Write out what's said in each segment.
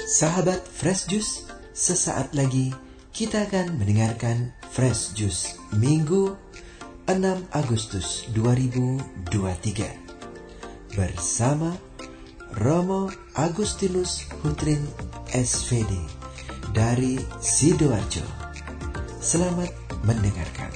Sahabat Fresh Juice, sesaat lagi kita akan mendengarkan Fresh Juice Minggu 6 Agustus 2023 bersama Romo Agustinus Hutrin SVD dari Sidoarjo. Selamat mendengarkan.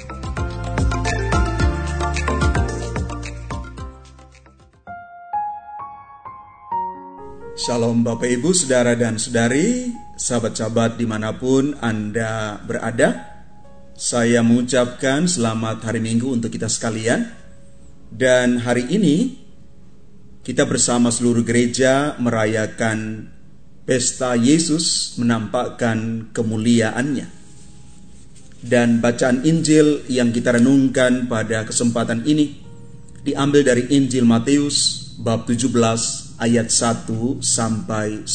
Shalom Bapak Ibu, Saudara dan Saudari, sahabat-sahabat dimanapun Anda berada. Saya mengucapkan selamat hari Minggu untuk kita sekalian. Dan hari ini kita bersama seluruh gereja merayakan pesta Yesus menampakkan kemuliaannya. Dan bacaan Injil yang kita renungkan pada kesempatan ini diambil dari Injil Matius bab 17 ayat 1 sampai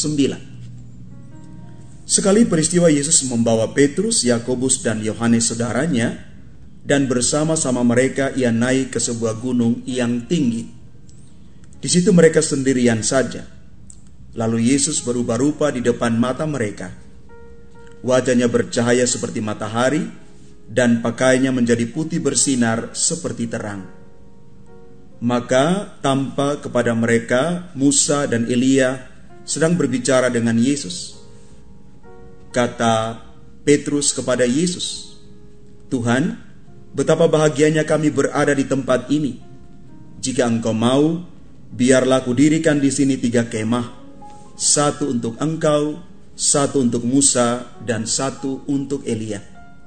9. Sekali peristiwa Yesus membawa Petrus, Yakobus dan Yohanes saudaranya, dan bersama-sama mereka ia naik ke sebuah gunung yang tinggi. Di situ mereka sendirian saja. Lalu Yesus berubah rupa di depan mata mereka. Wajahnya bercahaya seperti matahari, dan pakaiannya menjadi putih bersinar seperti terang. Maka tampak kepada mereka Musa dan Elia sedang berbicara dengan Yesus. Kata Petrus kepada Yesus, "Tuhan, betapa bahagianya kami berada di tempat ini. Jika Engkau mau, biarlah kudirikan di sini 3 kemah, 1 untuk Engkau, 1 untuk Musa, dan 1 untuk Elia."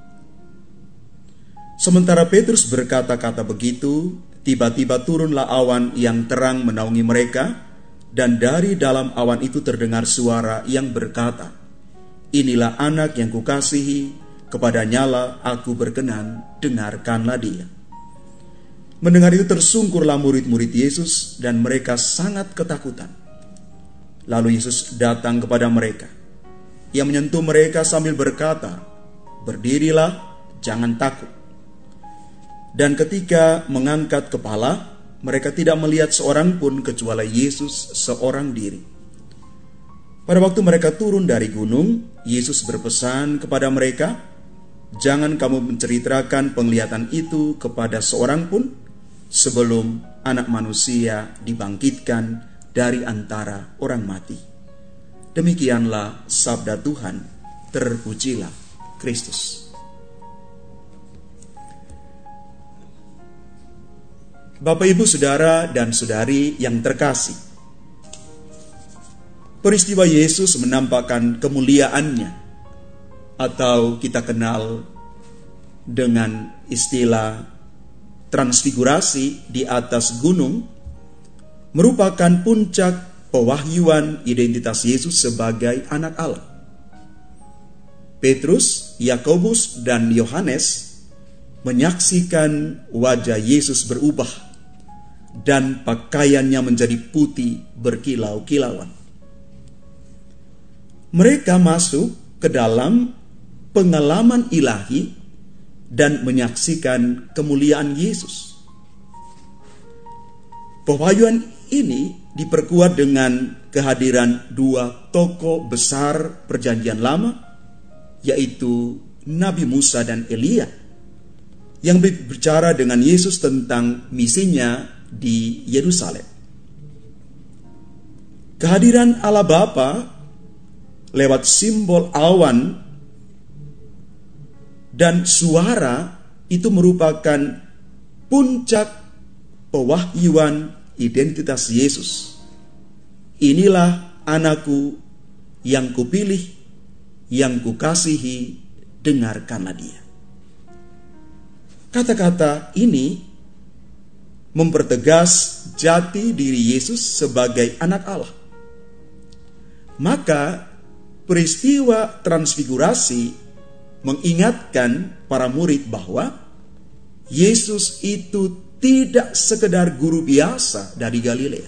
Sementara Petrus berkata-kata begitu, tiba-tiba turunlah awan yang terang menaungi mereka, dan dari dalam awan itu terdengar suara yang berkata, "Inilah anak yang kukasihi, kepadanyalah aku berkenan, dengarkanlah dia." Mendengar itu tersungkurlah murid-murid Yesus, dan mereka sangat ketakutan. Lalu Yesus datang kepada mereka. Ia menyentuh mereka sambil berkata, "Berdirilah, jangan takut." Dan ketika mengangkat kepala, mereka tidak melihat seorang pun kecuali Yesus seorang diri. Pada waktu mereka turun dari gunung, Yesus berpesan kepada mereka, "Jangan kamu menceritakan penglihatan itu kepada seorang pun sebelum Anak Manusia dibangkitkan dari antara orang mati." Demikianlah sabda Tuhan. Terpujilah Kristus. Bapak, Ibu, Saudara, dan Saudari yang terkasih, peristiwa Yesus menampakkan kemuliaannya, atau kita kenal dengan istilah transfigurasi di atas gunung, merupakan puncak pewahyuan identitas Yesus sebagai anak Allah. Petrus, Yakobus, dan Yohanes menyaksikan wajah Yesus berubah dan pakaiannya menjadi putih berkilau-kilauan. Mereka masuk ke dalam pengalaman ilahi dan menyaksikan kemuliaan Yesus. Pewahyuan ini diperkuat dengan kehadiran 2 tokoh besar Perjanjian Lama, yaitu Nabi Musa dan Elia, yang berbicara dengan Yesus tentang misinya di Yerusalem. Kehadiran Allah Bapa lewat simbol awan dan suara itu merupakan puncak pewahyuan identitas Yesus. "Inilah anakku yang kupilih, yang kukasihi, dengarkanlah dia." Kata-kata ini mempertegas jati diri Yesus sebagai anak Allah. Maka peristiwa transfigurasi mengingatkan para murid bahwa Yesus itu tidak sekedar guru biasa dari Galilea.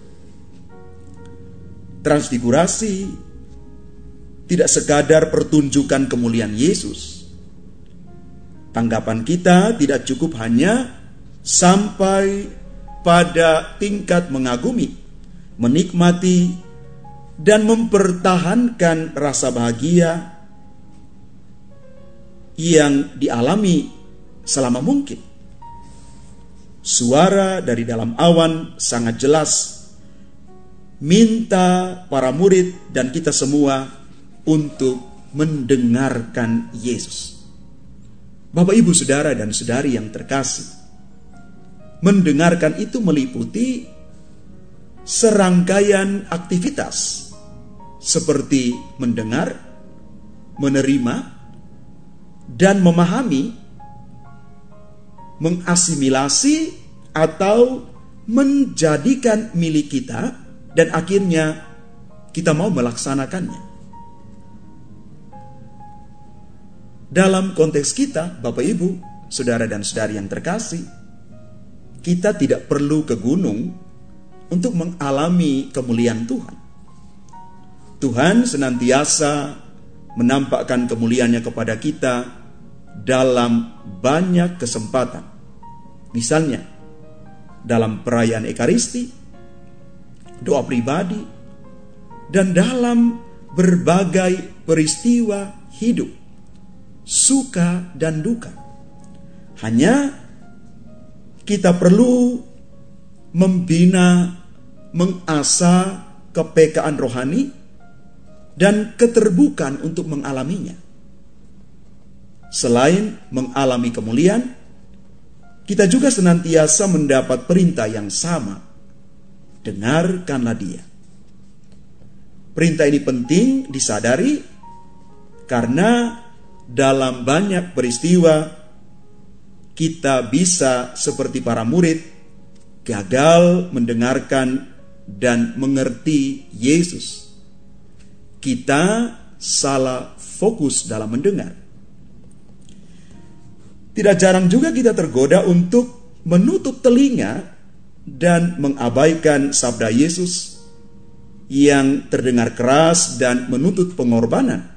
Transfigurasi tidak sekadar pertunjukan kemuliaan Yesus. Tanggapan kita tidak cukup hanya sampai pada tingkat mengagumi, menikmati, dan mempertahankan rasa bahagia yang dialami selama mungkin. Suara dari dalam awan sangat jelas minta para murid dan kita semua untuk mendengarkan Yesus. Bapak, Ibu, Saudara dan Saudari yang terkasih, mendengarkan itu meliputi serangkaian aktivitas seperti mendengar, menerima, dan memahami, mengasimilasi atau menjadikan milik kita, dan akhirnya kita mau melaksanakannya. Dalam konteks kita, Bapak, Ibu, Saudara dan Saudari yang terkasih, kita tidak perlu ke gunung untuk mengalami kemuliaan Tuhan. Tuhan senantiasa menampakkan kemuliaannya kepada kita dalam banyak kesempatan. Misalnya, dalam perayaan Ekaristi, doa pribadi, dan dalam berbagai peristiwa hidup, suka dan duka. Hanya kita perlu membina, mengasah kepekaan rohani dan keterbukaan untuk mengalaminya. Selain mengalami kemuliaan, kita juga senantiasa mendapat perintah yang sama. Dengarkanlah Dia. Perintah ini penting disadari karena dalam banyak peristiwa kita bisa seperti para murid gagal mendengarkan dan mengerti Yesus. Kita salah fokus dalam mendengar. Tidak jarang juga kita tergoda untuk menutup telinga dan mengabaikan sabda Yesus yang terdengar keras dan menuntut pengorbanan.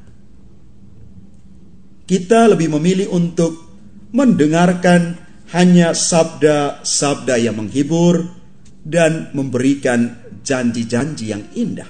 Kita lebih memilih untuk mendengarkan hanya sabda-sabda yang menghibur dan memberikan janji-janji yang indah.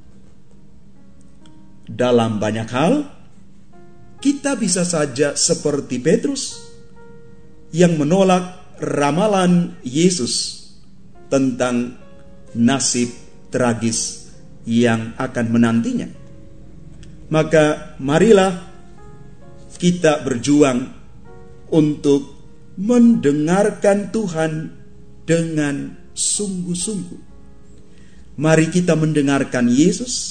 Dalam banyak hal, kita bisa saja seperti Petrus yang menolak ramalan Yesus tentang nasib tragis yang akan menantinya. Maka marilah kita berjuang untuk mendengarkan Tuhan dengan sungguh-sungguh. Mari kita mendengarkan Yesus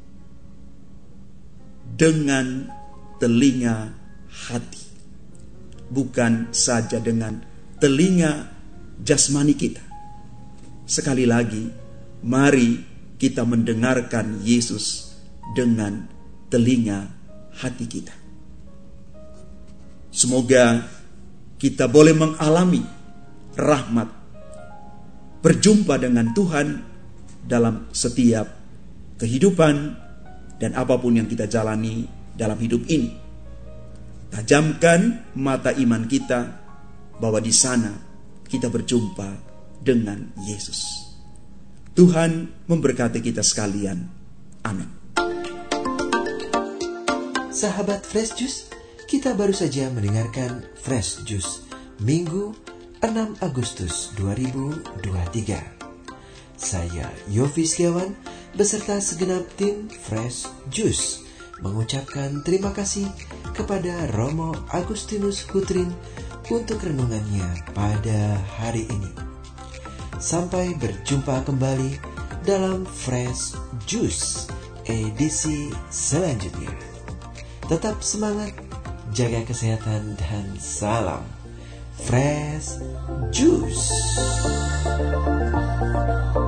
dengan telinga hati, bukan saja dengan telinga jasmani kita. Sekali lagi, mari kita mendengarkan Yesus dengan telinga hati kita. Semoga kita boleh mengalami rahmat, berjumpa dengan Tuhan dalam setiap kehidupan dan apapun yang kita jalani dalam hidup ini. Tajamkan mata iman kita bahwa di sana kita berjumpa dengan Yesus. Tuhan memberkati kita sekalian. Amin. Sahabat Fresh Juice, kita baru saja mendengarkan Fresh Juice Minggu 6 Agustus 2023. Saya Yofi Setiawan beserta segenap tim Fresh Juice mengucapkan terima kasih kepada Romo Agustinus Hutrin untuk renungannya pada hari ini. Sampai berjumpa kembali dalam Fresh Juice edisi selanjutnya. Tetap semangat, jaga kesehatan, dan salam Fresh Juice.